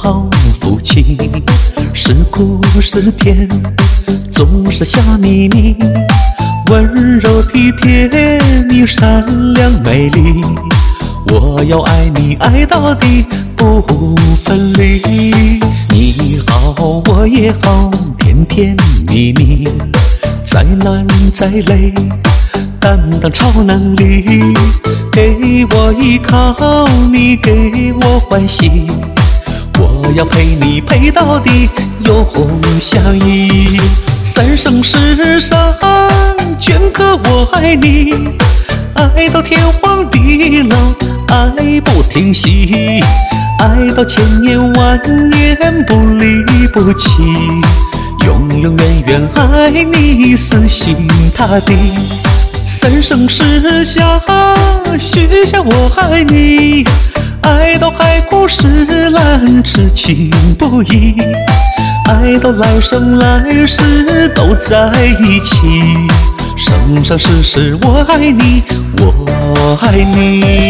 好夫妻，是苦是甜，总是笑眯眯，温柔体贴，你善良美丽。我要爱你爱到底，不分离。你好我也好，甜甜蜜蜜，再难再累，担当超能力。给我依靠，你给我欢喜，我要陪你陪到底，永相依。三生石上镌刻我爱你，爱到天荒地老，爱不停息，爱到千年万年不离不弃，永永远远爱你，死心塌地。三生石下许下我爱你，爱到海枯石烂，痴情不移，爱到来生来世都在一起。生生世世我爱你，我爱你。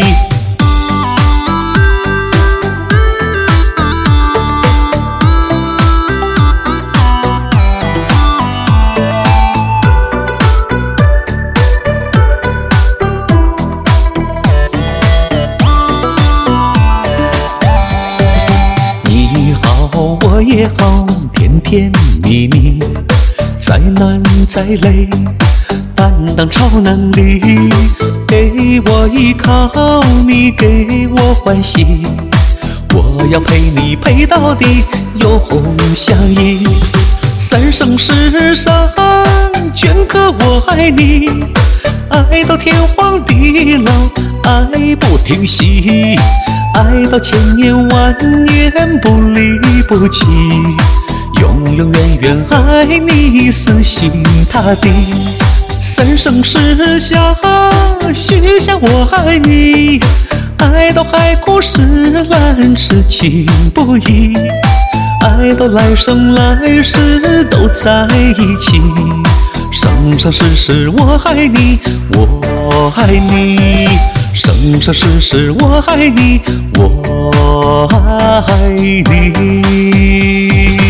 我也好，甜甜蜜蜜，再难再累，担当超能力。给我依靠，你给我欢喜，我要陪你陪到底，永相依。三生石上镌刻我爱你，爱到天荒地老，爱不停息，爱到千年万年不离不弃，永永远远爱你，死心塌地。三生石下许下我爱你，爱到海枯石烂，痴情不移，爱到来生来世都在一起。生生世世我爱你，我爱你。生生世世我爱你，我爱你。